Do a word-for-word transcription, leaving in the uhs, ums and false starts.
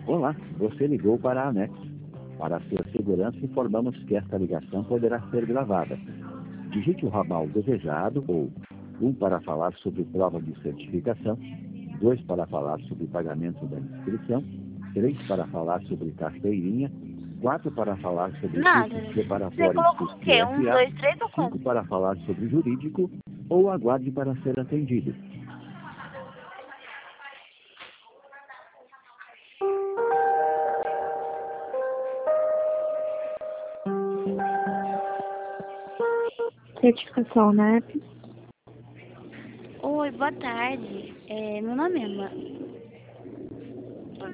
Olá, você ligou para a ANEX. Para a sua segurança, informamos que esta ligação poderá ser gravada. Digite o ramal desejado ou um para falar sobre prova de certificação, dois para falar sobre pagamento da inscrição, três para falar sobre carteirinha, quatro para falar sobre Nada. cursos Você preparatórios colocou o do quê? Um, C F A, dois, três ou cinco como? para falar sobre jurídico ou aguarde para ser atendido. Certificação, né? Oi, boa tarde. É, meu nome é Ma-